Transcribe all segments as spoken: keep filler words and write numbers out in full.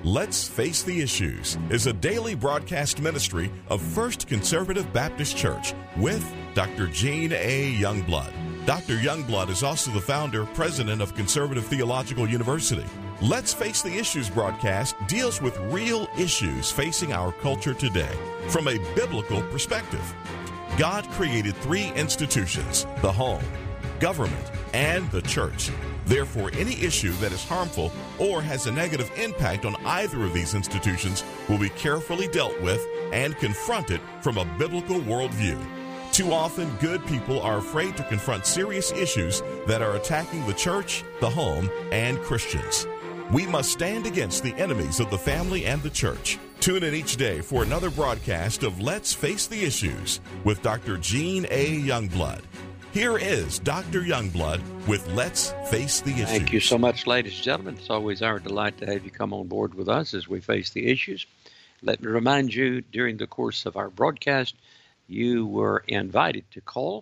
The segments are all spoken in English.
Let's Face the Issues is a daily broadcast ministry of First Conservative Baptist Church with Doctor Gene A. Youngblood. Doctor Youngblood is also the founder, president of Conservative Theological University. Let's Face the Issues broadcast deals with real issues facing our culture today from a biblical perspective. God created three institutions: the home, government, and the church. Therefore, any issue that is harmful or has a negative impact on either of these institutions will be carefully dealt with and confronted from a biblical worldview. Too often, good people are afraid to confront serious issues that are attacking the church, the home, and Christians. We must stand against the enemies of the family and the church. Tune in each day for another broadcast of Let's Face the Issues with Doctor Gene A. Youngblood. Here is Doctor Youngblood with Let's Face the Issues. Thank you so much, ladies and gentlemen. It's always our delight to have you come on board with us as we face the issues. Let me remind you, during the course of our broadcast, you were invited to call.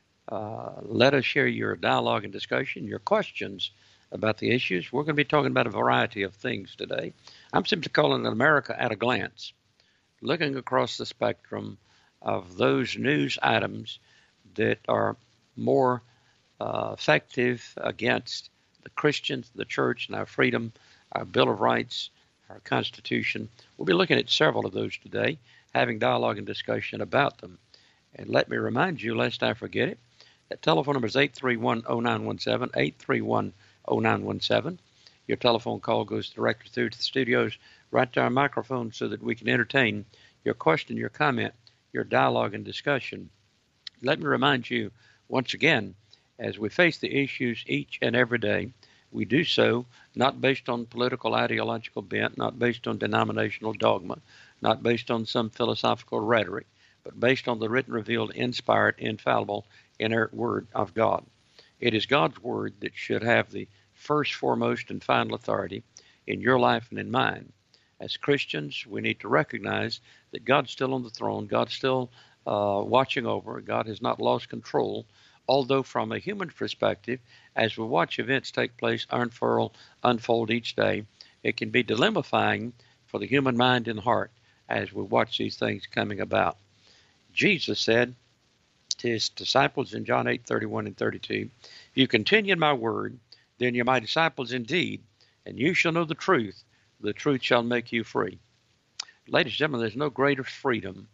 Uh, let us share your dialogue and discussion, your questions about the issues. We're going to be talking about a variety of things today. I'm simply calling it America at a glance, looking across the spectrum of those news items that are more uh, effective against the Christians, the church, and our freedom, our Bill of Rights, our Constitution. We'll be looking at several of those today, having dialogue and discussion about them. And let me remind you, lest I forget it, that telephone number is eight three one, oh nine one seven, eight three one, oh nine one seven. Your telephone call goes directly through to the studios, right to our microphone, so that we can entertain your question, your comment, your dialogue and discussion. Let me remind you, once again, as we face the issues each and every day, we do so not based on political ideological bent, not based on denominational dogma, not based on some philosophical rhetoric, but based on the written, revealed, inspired, infallible, inerrant Word of God. It is God's Word that should have the first, foremost, and final authority in your life and in mine. As Christians, we need to recognize that God's still on the throne, God's still uh, watching over, God has not lost control, although from a human perspective, as we watch events take place, unfurl, unfold each day, it can be dilemmaifying for the human mind and heart as we watch these things coming about. Jesus said to his disciples in John eight, thirty-one and thirty-two, "If you continue in my word, then you're my disciples indeed, and you shall know the truth. The truth shall make you free." Ladies and gentlemen, there's no greater freedom,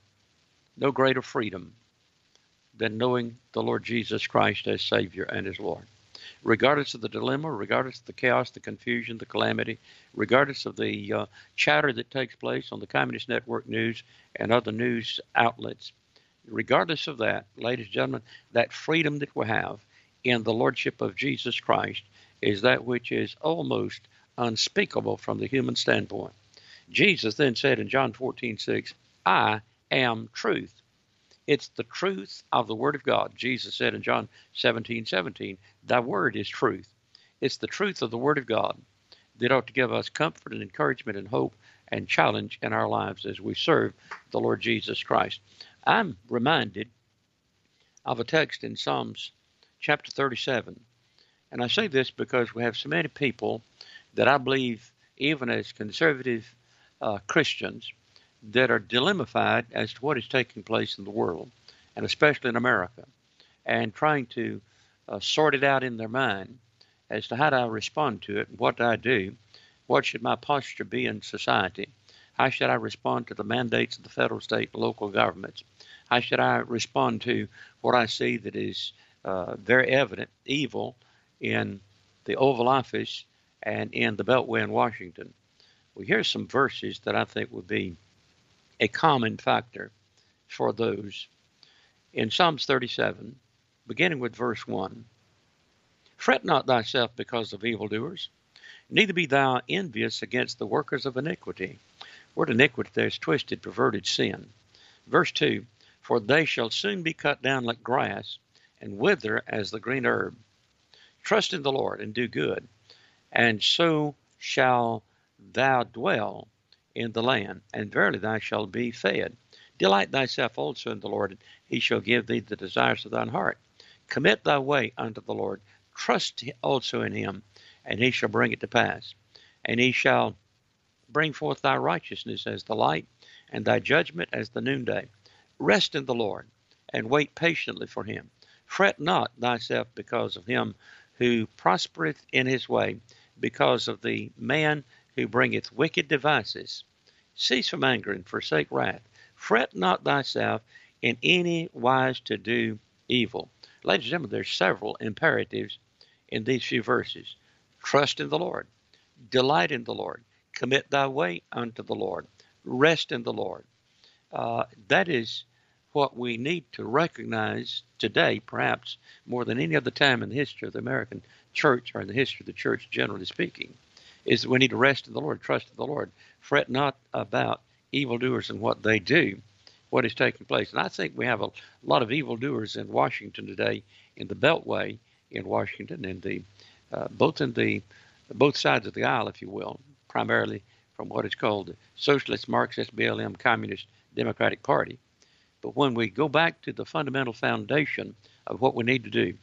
no greater freedom than knowing the Lord Jesus Christ as Savior and as Lord. Regardless of the dilemma, regardless of the chaos, the confusion, the calamity, regardless of the uh, chatter that takes place on the Communist Network News and other news outlets, regardless of that, ladies and gentlemen, that freedom that we have in the Lordship of Jesus Christ is that which is almost unspeakable from the human standpoint. Jesus then said in John fourteen six, "I am truth." It's the truth of the Word of God. Jesus said in John seventeen seventeen, "Thy word is truth." It's the truth of the Word of God that ought to give us comfort and encouragement and hope and challenge in our lives as we serve the Lord Jesus Christ. I'm reminded of a text in Psalms chapter thirty-seven. And I say this because we have so many people that I believe, even as conservative uh, Christians, that are dilemmified as to what is taking place in the world, and especially in America, and trying to uh, sort it out in their mind as to how do I respond to it, what do I do, what should my posture be in society, how should I respond to the mandates of the federal, state, and local governments, how should I respond to what I see that is uh, very evident evil in the Oval Office and in the Beltway in Washington. Well, here's some verses that I think would be a common factor for those. In Psalms thirty-seven, beginning with verse one, "Fret not thyself because of evildoers, neither be thou envious against the workers of iniquity." Word iniquity there is twisted, perverted sin. Verse two, "For they shall soon be cut down like grass, and wither as the green herb. Trust in the Lord and do good, and so shall thou dwell in the land, and verily thou shalt be fed. Delight thyself also in the Lord, and he shall give thee the desires of thine heart. Commit thy way unto the Lord. Trust also in him, and he shall bring it to pass. And he shall Bring forth thy righteousness as the light, and thy judgment as the noonday. Rest in the Lord, and wait patiently for him. Fret not thyself because of him who prospereth in his way, because of the man who bringeth wicked devices. Cease from anger and forsake wrath. Fret not thyself in any wise to do evil. Ladies and gentlemen, there's several imperatives in these few verses. Trust in the Lord. Delight in the Lord. Commit thy way unto the Lord. Rest in the Lord. Uh, that is what we need to recognize today, perhaps more than any other time in the history of the American church, or in the history of the church generally speaking, is that we need to rest in the Lord, trust in the Lord. Fret not about evildoers and what they do, what is taking place. And I think we have a lot of evildoers in Washington today, in the Beltway in Washington, in the uh, both in the both sides of the aisle, if you will, primarily from what is called the Socialist, Marxist, B L M, Communist, Democratic Party. But when we go back to the fundamental foundation of what we need to do,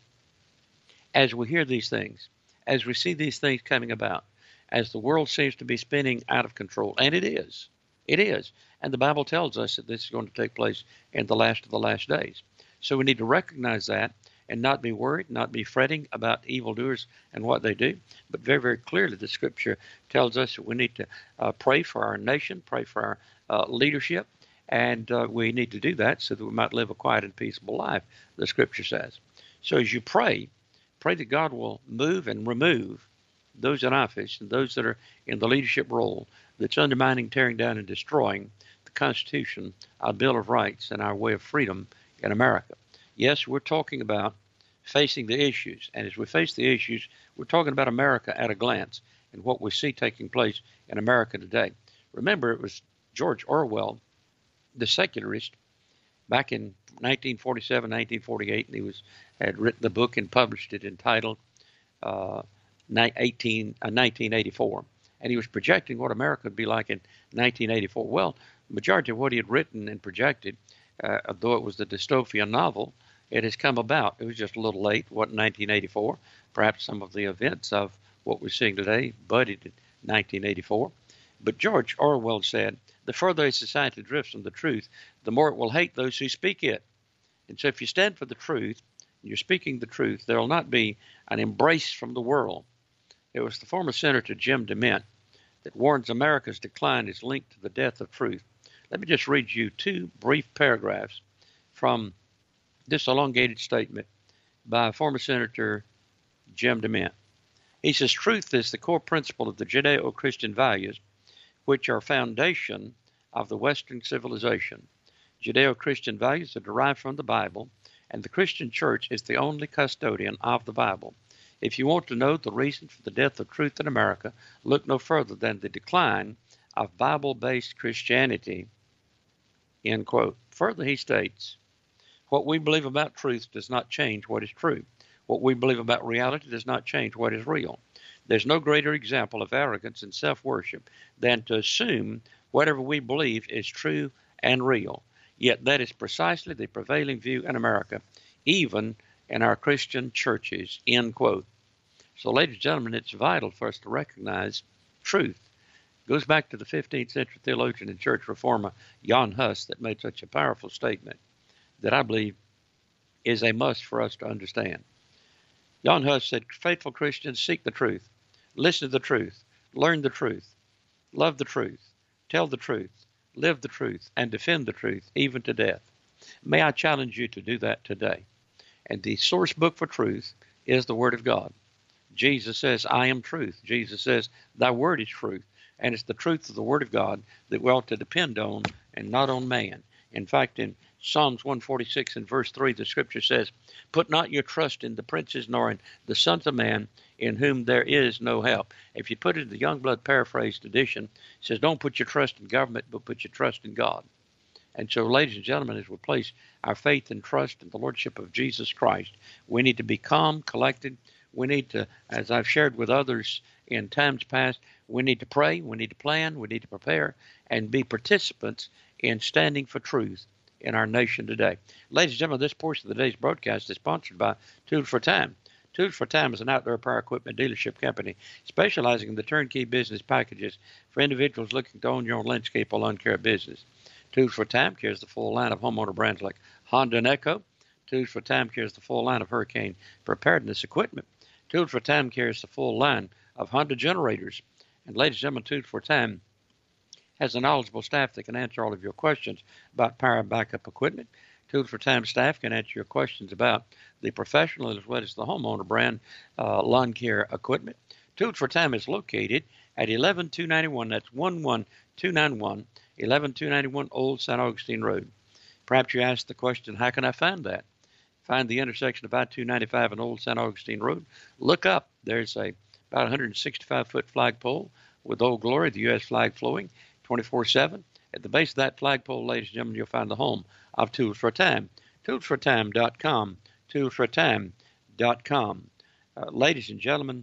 as we hear these things, as we see these things coming about, as the world seems to be spinning out of control, and it is, it is, and the Bible tells us that this is going to take place in the last of the last days. So we need to recognize that and not be worried, not be fretting about evildoers and what they do. But very, very clearly, the Scripture tells us that we need to uh, pray for our nation, pray for our uh, leadership, and uh, we need to do that so that we might live a quiet and peaceable life, the Scripture says. So as you pray, pray that God will move and remove those in office and those that are in the leadership role that's undermining, tearing down, and destroying the Constitution, our Bill of Rights, and our way of freedom in America. Yes, we're talking about facing the issues, and as we face the issues, we're talking about America at a glance and what we see taking place in America today. Remember, it was George Orwell, the secularist, back in nineteen forty-seven, nineteen forty-eight, and he was had written the book and published it entitled uh, nineteen eighty-four, and he was projecting what America would be like in nineteen eighty-four. Well, the majority of what he had written and projected, uh, though it was the dystopian novel, it has come about. It was just a little late, what, nineteen eighty-four. Perhaps some of the events of what we're seeing today budded in nineteen eighty-four. But George Orwell said, the further a society drifts from the truth, the more it will hate those who speak it. And so if you stand for the truth, and you're speaking the truth, there will not be an embrace from the world. It was the former Senator Jim DeMint that warns America's decline is linked to the death of truth. Let me just read you two brief paragraphs from this elongated statement by former Senator Jim DeMint. He says, truth is the core principle of the Judeo-Christian values, which are foundation of the Western civilization. Judeo-Christian values are derived from the Bible, and the Christian church is the only custodian of the Bible. If you want to know the reason for the death of truth in America, look no further than the decline of Bible-based Christianity, end quote. Further, he states, what we believe about truth does not change what is true. What we believe about reality does not change what is real. There's no greater example of arrogance and self-worship than to assume whatever we believe is true and real. Yet that is precisely the prevailing view in America, even in our Christian churches, end quote. So, ladies and gentlemen, it's vital for us to recognize truth. It goes back to the fifteenth century theologian and church reformer Jan Hus that made such a powerful statement that I believe is a must for us to understand. Jan Hus said, faithful Christians seek the truth, listen to the truth, learn the truth, love the truth, tell the truth, live the truth, and defend the truth, even to death. May I challenge you to do that today. And the source book for truth is the Word of God. Jesus says, I am truth. Jesus says, thy word is truth. And it's the truth of the Word of God that we ought to depend on and not on man. In fact, in Psalms one forty-six and verse three, the Scripture says, put not your trust in the princes nor in the sons of man, in whom there is no help. If you put it in the Youngblood paraphrased edition, it says, don't put your trust in government, but put your trust in God. And so, ladies and gentlemen, as we place our faith and trust in the Lordship of Jesus Christ, we need to be calm, collected. We need to, as I've shared with others in times past, we need to pray, we need to plan, we need to prepare, and be participants in standing for truth in our nation today. Ladies and gentlemen, this portion of the day's broadcast is sponsored by Tool for Time. Tools for Time is an outdoor power equipment dealership company specializing in the turnkey business packages for individuals looking to own your own landscape or lawn care business. Tools for Time carries the full line of homeowner brands like Honda and Echo. Tools for Time carries the full line of hurricane preparedness equipment. Tools for Time carries the full line of Honda generators. And ladies and gentlemen, Tools for Time has a knowledgeable staff that can answer all of your questions about power and backup equipment. Tools for Time staff can answer your questions about the professional as well as the homeowner brand uh, lawn care equipment. Tools for Time is located at eleven two ninety-one, that's one one two nine one, eleven two ninety-one Old Saint Augustine Road. Perhaps you ask the question, how can I find that? Find the intersection of I two ninety-five and Old Saint Augustine Road. Look up. There's a about one hundred sixty-five foot flagpole with Old Glory, the U S flag flowing twenty-four seven. At the base of that flagpole, ladies and gentlemen, you'll find the home of Tools for Time. tools for time dot com. tools for time dot com. Uh, ladies and gentlemen,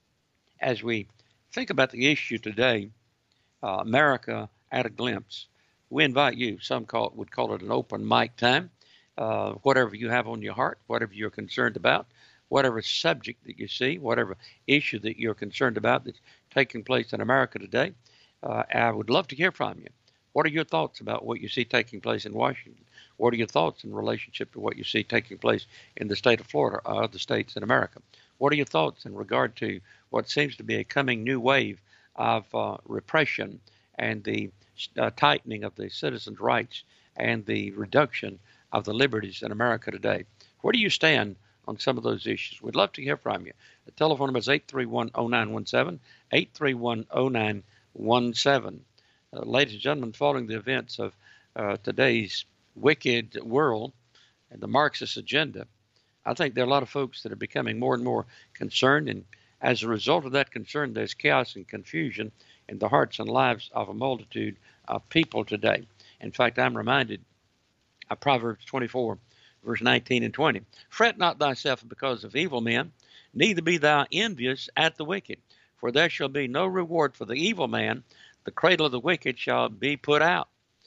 as we think about the issue today, uh, America at a glimpse, we invite you. Some call it, would call it an open mic time. Uh, whatever you have on your heart, whatever you're concerned about, whatever subject that you see, whatever issue that you're concerned about that's taking place in America today, uh, I would love to hear from you. What are your thoughts about what you see taking place in Washington? What are your thoughts in relationship to what you see taking place in the state of Florida or other states in America? What are your thoughts in regard to what seems to be a coming new wave of uh, repression and the uh, tightening of the citizens' rights and the reduction of the liberties in America today? Where do you stand on some of those issues? We'd love to hear from you. The telephone number is eight three one, oh nine one seven, eight three one, oh nine one seven. Uh, ladies and gentlemen, following the events of uh, today's wicked world and the Marxist agenda, I think there are a lot of folks that are becoming more and more concerned, and as a result of that concern, there's chaos and confusion in the hearts and lives of a multitude of people today. In fact, I'm reminded of Proverbs twenty-four, verse nineteen and twenty. Fret not thyself because of evil men, neither be thou envious at the wicked, for there shall be no reward for the evil man. The cradle of the wicked shall be put out.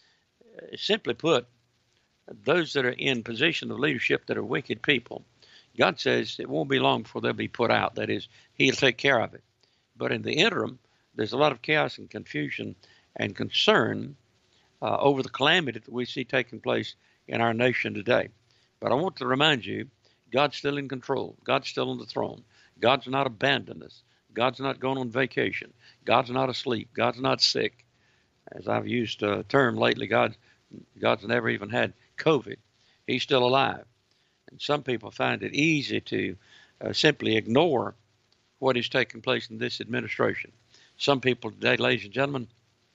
Uh, simply put, those that are in position of leadership that are wicked people, God says it won't be long before they'll be put out. That is, he'll take care of it. But in the interim, there's a lot of chaos and confusion and concern uh, over the calamity that we see taking place in our nation today. But I want to remind you, God's still in control. God's still on the throne. God's not abandoned us. God's not going on vacation. God's not asleep. God's not sick. As I've used a term lately, God, God's never even had COVID. He's still alive. And some people find it easy to uh, simply ignore what is taking place in this administration. Some people today, ladies and gentlemen,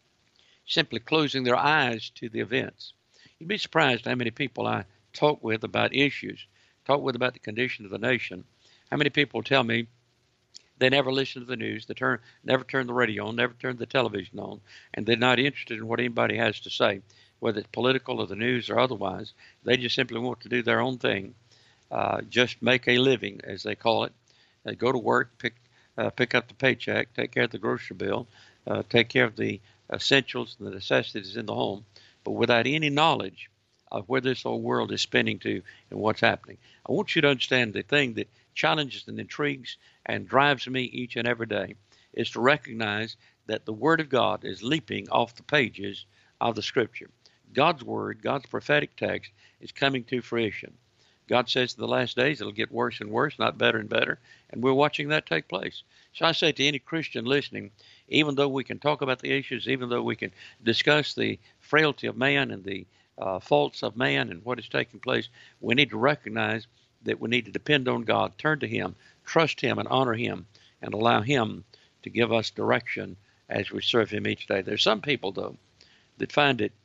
simply closing their eyes to the events. You'd be surprised how many people I talk with about issues, talk with about the condition of the nation. How many people tell me they never listen to the news, they turn, never turn the radio on, never turn the television on, and they're not interested in what anybody has to say, whether it's political or the news or otherwise. They just simply want to do their own thing, uh, just make a living, as they call it. They go to work, pick uh, pick up the paycheck, take care of the grocery bill, uh, take care of the essentials and the necessities in the home, but without any knowledge of where this whole world is spinning to and what's happening. I want you to understand the thing that challenges and intrigues and drives me each and every day is to recognize that the Word of God is leaping off the pages of the Scripture. God's Word, God's prophetic text is coming to fruition. God says in the last days it'll get worse and worse, not better and better, and we're watching that take place. So I say to any Christian listening, even though we can talk about the issues, even though we can discuss the frailty of man and the uh, faults of man and what is taking place, we need to recognize that we need to depend on God, turn to Him, trust Him, and honor Him, and allow Him to give us direction as we serve Him each day. There's some people, though, that find it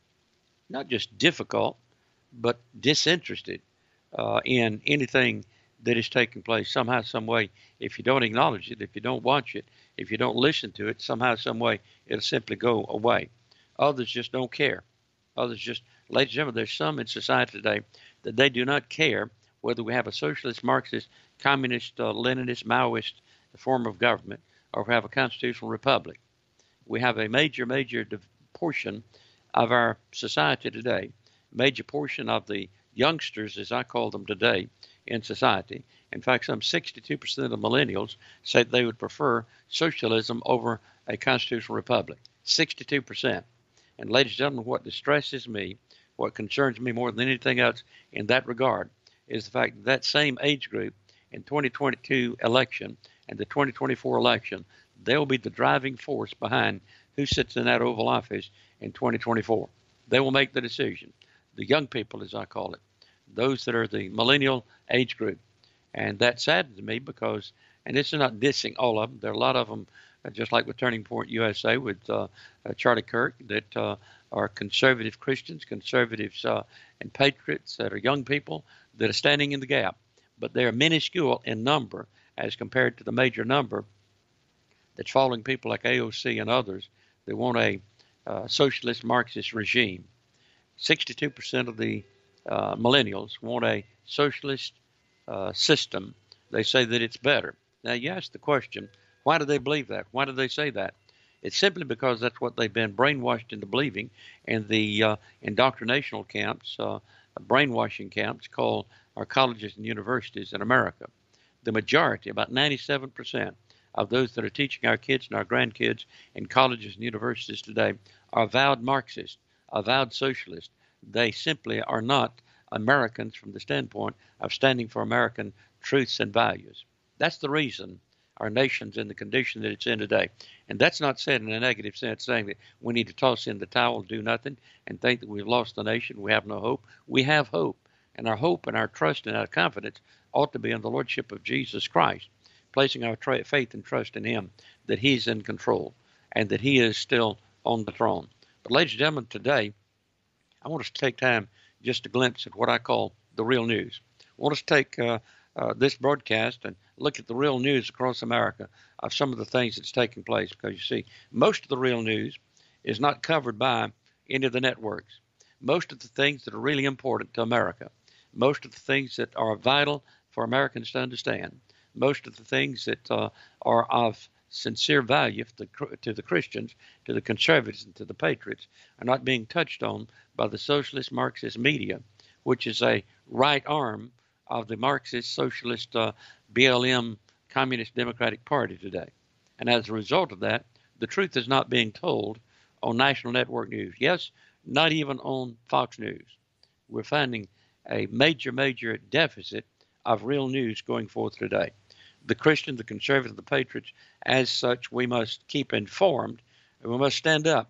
not just difficult, but disinterested uh, in anything that is taking place. Somehow, some way, if you don't acknowledge it, if you don't watch it, if you don't listen to it, somehow, some way, it'll simply go away. Others just don't care. Others just, ladies and gentlemen, there's some in society today that they do not care whether we have a socialist, Marxist, communist, uh, Leninist, Maoist form of government, or if we have a constitutional republic. We have a major, major portion of our society today, major portion of the youngsters, as I call them today, in society. In fact, some sixty-two percent of millennials say they would prefer socialism over a constitutional republic. sixty-two percent. And ladies and gentlemen, what distresses me, what concerns me more than anything else in that regard, is the fact that that same age group in twenty twenty-two election and the twenty twenty-four election, they'll be the driving force behind who sits in that Oval Office in twenty twenty-four. They will make the decision. The young people, as I call it, those that are the millennial age group. And that saddens me because, and this is not dissing all of them, there are a lot of them, uh, just like with Turning Point U S A with uh, uh, Charlie Kirk, that uh, are conservative Christians, conservatives uh, and patriots that are young people that are standing in the gap. But they are minuscule in number as compared to the major number that's following people like A O C and others that want a uh, socialist Marxist regime. sixty-two percent of the uh, millennials want a socialist uh, system. They say that it's better. Now, you ask the question, why do they believe that? Why do they say that? It's simply because that's what they've been brainwashed into believing in the uh, indoctrinational camps, uh, brainwashing camps called our colleges and universities in America. The majority, about ninety-seven percent of those that are teaching our kids and our grandkids in colleges and universities today are avowed Marxists, avowed socialists. They simply are not Americans from the standpoint of standing for American truths and values. That's the reason our nation's in the condition that it's in today. And that's not said in a negative sense, saying that we need to toss in the towel, do nothing, and think that we've lost the nation, we have no hope. We have hope. And our hope and our trust and our confidence ought to be in the Lordship of Jesus Christ, placing our tra- faith and trust in Him, that He's in control and that He is still on the throne. But ladies and gentlemen, today, I want us to take time just to glimpse at what I call the real news. I want us to take uh, uh, this broadcast and look at the real news across America of some of the things that's taking place. Because you see, most of the real news is not covered by any of the networks. Most of the things that are really important to America, most of the things that are vital for Americans to understand, most of the things that uh, are of sincere value to the, to the Christians, to the conservatives, and to the patriots are not being touched on by the socialist Marxist media, which is a right arm of the Marxist socialist uh, B L M Communist Democratic Party today. And as a result of that, the truth is not being told on national network news. Yes, not even on Fox News. We're finding a major, major deficit of real news going forth today. The Christian, the conservative, the patriots, as such, we must keep informed, and we must stand up.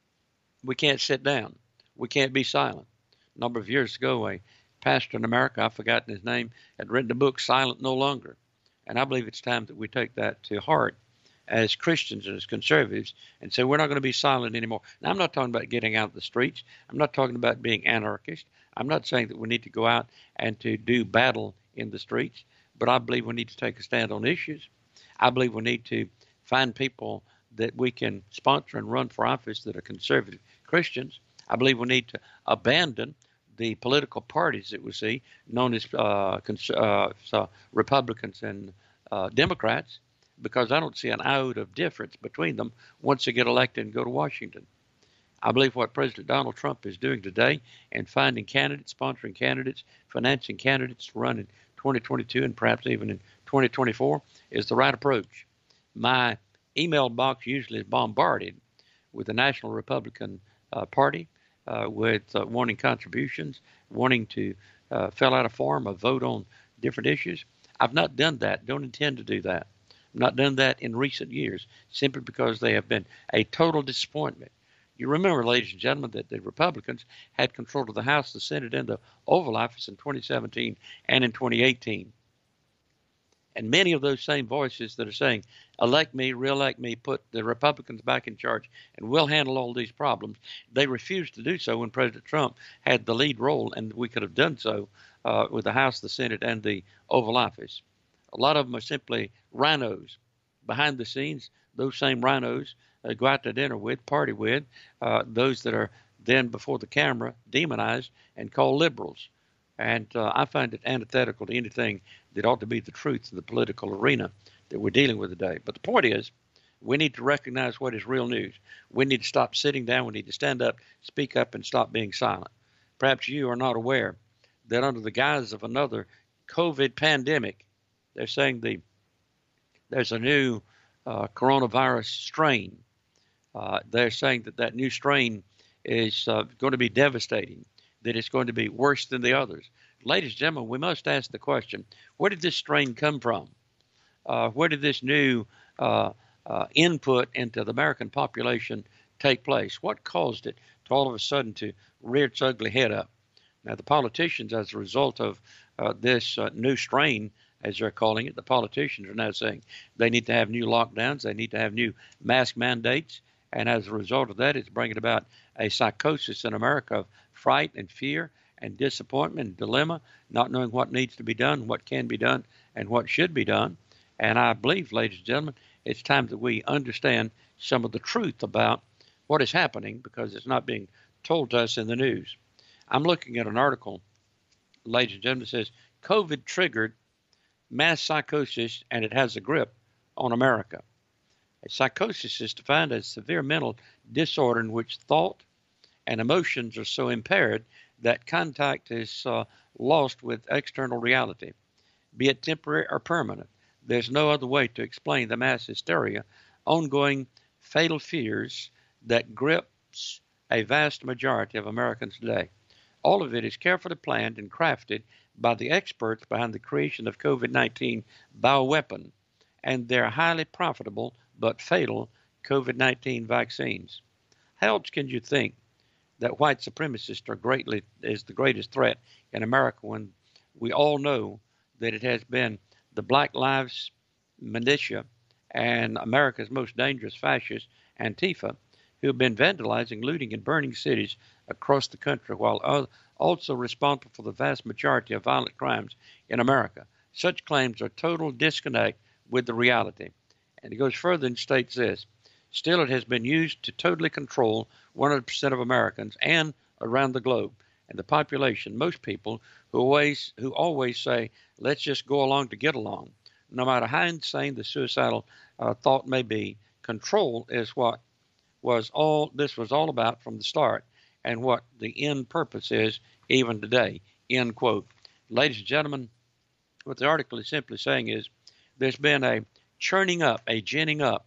We can't sit down. We can't be silent. A number of years ago, a pastor in America, I've forgotten his name, had written a book, Silent No Longer. And I believe it's time that we take that to heart as Christians and as conservatives and say we're not going to be silent anymore. Now, I'm not talking about getting out of the streets. I'm not talking about being anarchist. I'm not saying that we need to go out and to do battle in the streets, but I believe we need to take a stand on issues. I believe we need to find people that we can sponsor and run for office that are conservative Christians. I believe we need to abandon the political parties that we see, known as uh, cons- uh, so Republicans and uh, Democrats, because I don't see an iota of difference between them once they get elected and go to Washington. I believe what President Donald Trump is doing today and finding candidates, sponsoring candidates, financing candidates to run in twenty twenty-two and perhaps even in twenty twenty-four is the right approach. My email box usually is bombarded with the National Republican uh, Party, uh, with uh, wanting contributions, wanting to uh, fill out a form, a vote on different issues. I've not done that, don't intend to do that. I've not done that in recent years, simply because they have been a total disappointment. You remember, ladies and gentlemen, that the Republicans had control of the House, the Senate, and the Oval Office in twenty seventeen and in twenty eighteen. And many of those same voices that are saying, elect me, reelect me, put the Republicans back in charge, and we'll handle all these problems, they refused to do so when President Trump had the lead role, and we could have done so uh, with the House, the Senate, and the Oval Office. A lot of them are simply rhinos. Behind the scenes, those same rhinos uh, go out to dinner with, party with, uh, those that are then before the camera demonized and called liberals. And uh, I find it antithetical to anything that ought to be the truth in the political arena that we're dealing with today. But the point is, we need to recognize what is real news. We need to stop sitting down. We need to stand up, speak up, and stop being silent. Perhaps you are not aware that under the guise of another COVID pandemic. They're saying the there's a new uh, coronavirus strain. Uh, they're saying that that new strain is uh, going to be devastating, that it's going to be worse than the others. Ladies and gentlemen, we must ask the question, where did this strain come from? Uh, where did this new uh, uh, input into the American population take place? What caused it to all of a sudden to rear its ugly head up? Now, the politicians, as a result of uh, this uh, new strain, as they're calling it, the politicians are now saying they need to have new lockdowns, they need to have new mask mandates, and as a result of that, it's bringing about a psychosis in America of fright and fear and disappointment and dilemma, not knowing what needs to be done, what can be done, and what should be done. And I believe, ladies and gentlemen, it's time that we understand some of the truth about what is happening because it's not being told to us in the news. I'm looking at an article, ladies and gentlemen, that says COVID triggered mass psychosis and it has a grip on America. A psychosis is defined as severe mental disorder in which thought and emotions are so impaired that contact is uh, lost with external reality, be it temporary or permanent. There's no other way to explain the mass hysteria, ongoing fatal fears that grips a vast majority of Americans today. All of it is carefully planned and crafted by the experts behind the creation of COVID nineteen bioweapon and their highly profitable but fatal COVID nineteen vaccines. How else can you think that white supremacists are greatly is the greatest threat in America when we all know that it has been the Black Lives militia and America's most dangerous fascist, Antifa, who have been vandalizing, looting, and burning cities across the country, while also responsible for the vast majority of violent crimes in America. Such claims are total disconnect with the reality. And it goes further and states this: still, it has been used to totally control one hundred percent of Americans and around the globe. And the population, most people who always who always say, let's just go along to get along. No matter how insane the suicidal uh, thought may be, control is what was all this was all about from the start and what the end purpose is even today, end quote. Ladies and gentlemen, what the article is simply saying is there's been a churning up, a ginning up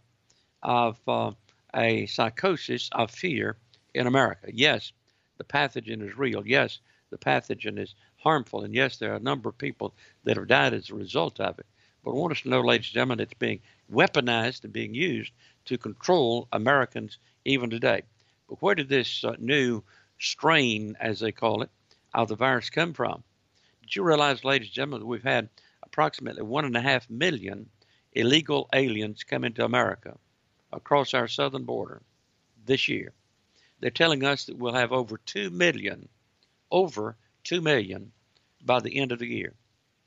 of uh, a psychosis of fear in America. Yes, the pathogen is real. Yes, the pathogen is harmful. And yes, there are a number of people that have died as a result of it. But I want us to know, ladies and gentlemen, it's being weaponized and being used to control Americans even today. But where did this uh, new strain, as they call it, of the virus come from? Did you realize, ladies and gentlemen, that we've had approximately one and a half million illegal aliens come into America across our southern border this year? They're telling us that we'll have over two million, over two million by the end of the year.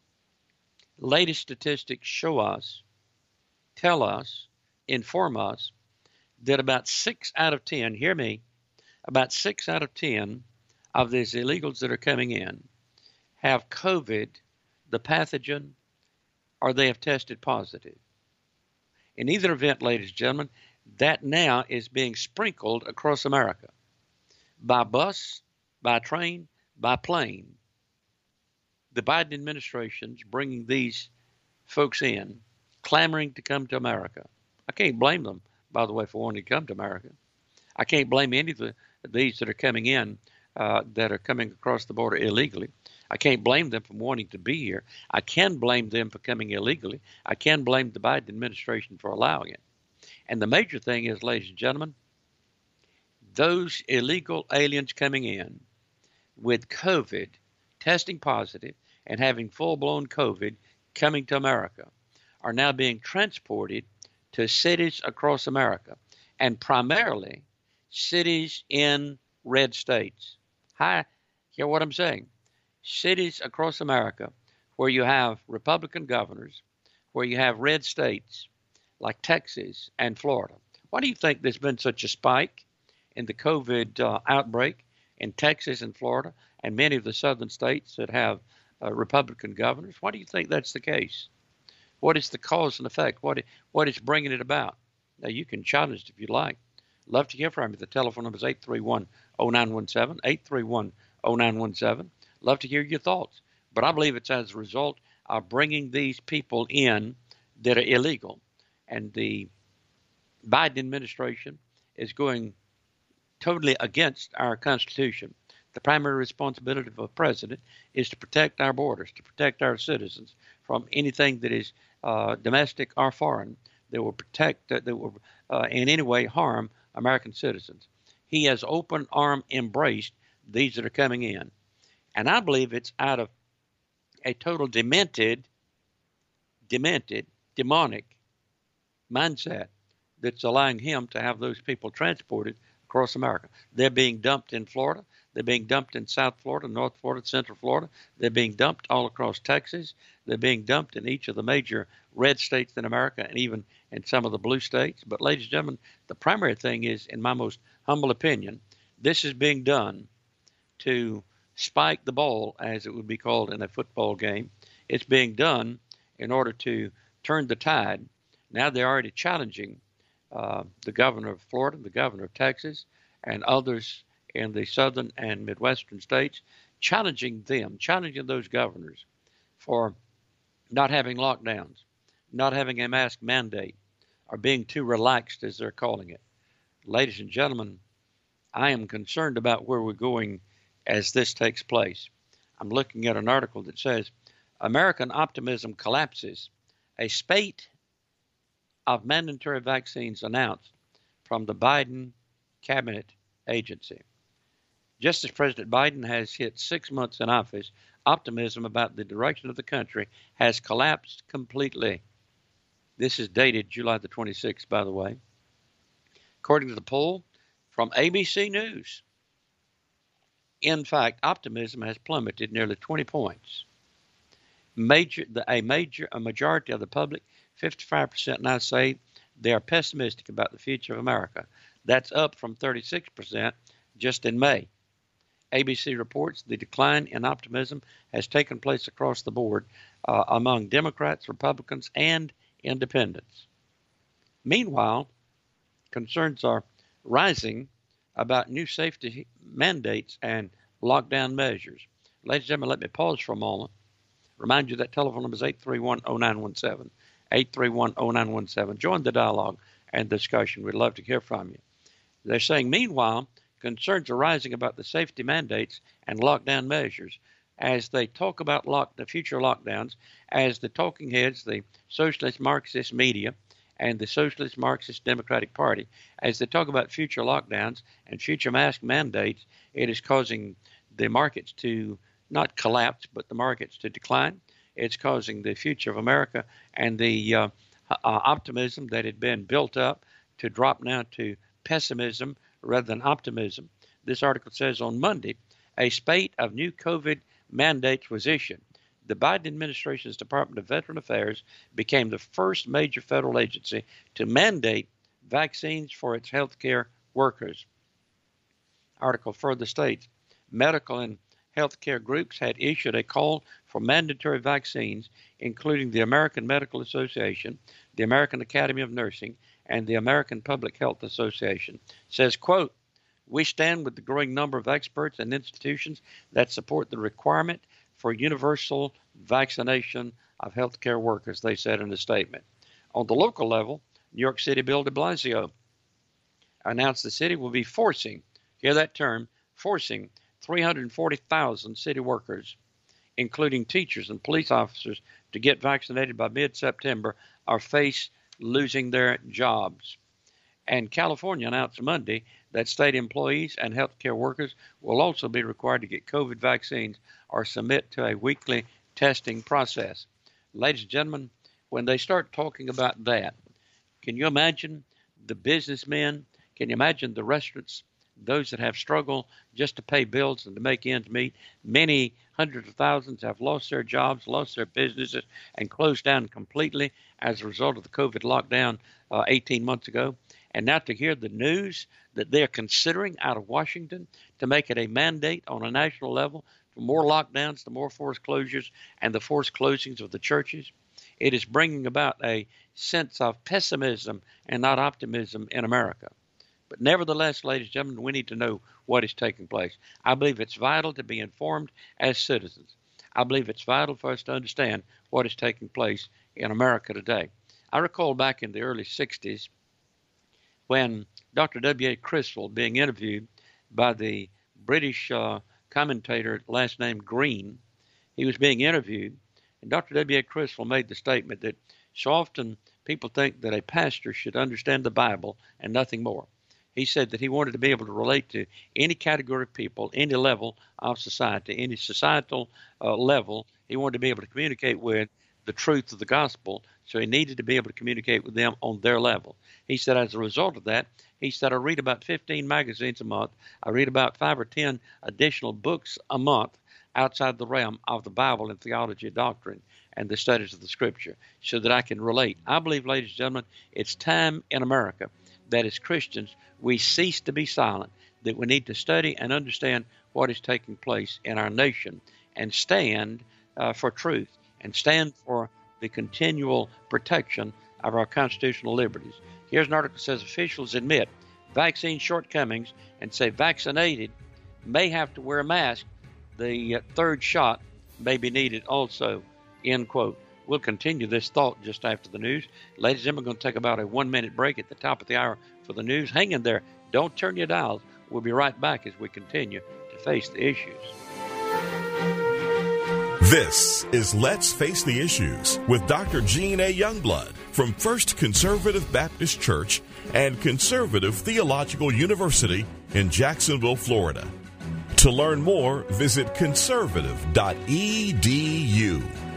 Latest statistics show us, tell us, inform us that about six out of ten, hear me, about six out of ten of these illegals that are coming in have COVID, the pathogen, or they have tested positive. In either event, ladies and gentlemen, that now is being sprinkled across America by bus, by train, by plane. The Biden administration's bringing these folks in, clamoring to come to America. I can't blame them, by the way, for wanting to come to America. I can't blame any of the, these that are coming in uh, that are coming across the border illegally. I can't blame them for wanting to be here. I can blame them for coming illegally. I can blame the Biden administration for allowing it. And the major thing is, ladies and gentlemen, those illegal aliens coming in with COVID, testing positive, and having full-blown COVID coming to America are now being transported to cities across America, and primarily cities in red states. Hi, hear what I'm saying? Cities across America where you have Republican governors, where you have red states like Texas and Florida. Why do you think there's been such a spike in the COVID uh, outbreak in Texas and Florida and many of the southern states that have uh, Republican governors? Why do you think that's the case? What is the cause and effect? What, what is bringing it about? Now, you can challenge it if you'd like. Love to hear from you. The telephone number is eight three one, oh nine one seven, eight three one, oh nine one seven. Love to hear your thoughts. But I believe it's as a result are bringing these people in that are illegal. And the Biden administration is going totally against our Constitution. The primary responsibility of a president is to protect our borders, to protect our citizens from anything that is uh, domestic or foreign that will protect, that will uh, in any way harm American citizens. He has open arm embraced these that are coming in. And I believe it's out of a total demented, demented, demonic mindset that's allowing him to have those people transported across America. They're being dumped in Florida. They're being dumped in South Florida, North Florida, Central Florida. They're being dumped all across Texas. They're being dumped in each of the major red states in America and even in some of the blue states. But, ladies and gentlemen, the primary thing is, in my most humble opinion, this is being done to spike the ball, as it would be called in a football game. It's being done in order to turn the tide. Now they're already challenging uh, the governor of Florida, the governor of Texas, and others in the southern and midwestern states, challenging them, challenging those governors for not having lockdowns, not having a mask mandate, or being too relaxed, as they're calling it. Ladies and gentlemen, I am concerned about where we're going as this takes place. I'm looking at an article that says, American optimism collapses. A spate of mandatory vaccines announced from the Biden cabinet agency. Just as President Biden has hit six months in office, optimism about the direction of the country has collapsed completely. This is dated July the twenty-sixth, by the way. According to the poll from A B C News, in fact, optimism has plummeted nearly twenty points. Major, the, a major, a majority of the public, fifty-five percent now say they are pessimistic about the future of America. That's up from thirty-six percent just in May. A B C reports the decline in optimism has taken place across the board uh, among Democrats, Republicans, and independents. Meanwhile, concerns are rising about new safety mandates and lockdown measures. Ladies and gentlemen, let me pause for a moment. Remind you that telephone number is eight three one, oh nine one seven, eight three one, oh nine one seven. Join the dialogue and discussion. We'd love to hear from you. They're saying, meanwhile, concerns are rising about the safety mandates and lockdown measures as they talk about lock, the future lockdowns, as the talking heads, the socialist Marxist media, and the Socialist Marxist Democratic Party, as they talk about future lockdowns and future mask mandates, it is causing the markets to not collapse, but the markets to decline. It's causing the future of America and the uh, uh, optimism that had been built up to drop now to pessimism rather than optimism. This article says on Monday, a spate of new COVID mandates was issued. The Biden administration's Department of Veteran Affairs became the first major federal agency to mandate vaccines for its healthcare workers. Article further states, medical and healthcare groups had issued a call for mandatory vaccines, including the American Medical Association, the American Academy of Nursing, and the American Public Health Association. Says, quote, we stand with the growing number of experts and institutions that support the requirement for universal vaccination of healthcare workers, they said in a statement. On the local level, New York City Bill de Blasio announced the city will be forcing, hear that term, forcing three hundred forty thousand city workers, including teachers and police officers, to get vaccinated by mid-September or face losing their jobs. And California announced Monday that state employees and healthcare workers will also be required to get COVID vaccines or submit to a weekly testing process. Ladies and gentlemen, when they start talking about that, can you imagine the businessmen? Can you imagine the restaurants, those that have struggled just to pay bills and to make ends meet? Many hundreds of thousands have lost their jobs, lost their businesses, and closed down completely as a result of the COVID lockdown uh, eighteen months ago. And now to hear the news that they're considering out of Washington to make it a mandate on a national level for more lockdowns, the more forced closures, and the forced closings of the churches, it is bringing about a sense of pessimism and not optimism in America. But nevertheless, ladies and gentlemen, we need to know what is taking place. I believe it's vital to be informed as citizens. I believe it's vital for us to understand what is taking place in America today. I recall back in the early sixties when Doctor W A Criswell being interviewed by the British uh, commentator last name Green. He was being interviewed, and Doctor W A Criswell made the statement that so often people think that a pastor should understand the Bible and nothing more. He said that he wanted to be able to relate to any category of people, any level of society, any societal uh, level. He wanted to be able to communicate with the truth of the gospel, so he needed to be able to communicate with them on their level. He said as a result of that, he said, I read about fifteen magazines a month. I read about five or ten additional books a month outside the realm of the Bible and theology, doctrine, and the studies of the Scripture, so that I can relate. I believe, ladies and gentlemen, it's time in America that as Christians we cease to be silent, that we need to study and understand what is taking place in our nation and stand uh, for truth and stand for the continual protection of our constitutional liberties. Here's an article that says officials admit vaccine shortcomings and say vaccinated may have to wear a mask. The uh, third shot may be needed also, end quote. We'll continue this thought just after the news. Ladies and gentlemen, we're going to take about a one-minute break at the top of the hour for the news. Hang in there. Don't turn your dials. We'll be right back as we continue to face the issues. This is Let's Face the Issues with Doctor Gene A. Youngblood from First Conservative Baptist Church and Conservative Theological University in Jacksonville, Florida. To learn more, visit conservative dot e d u.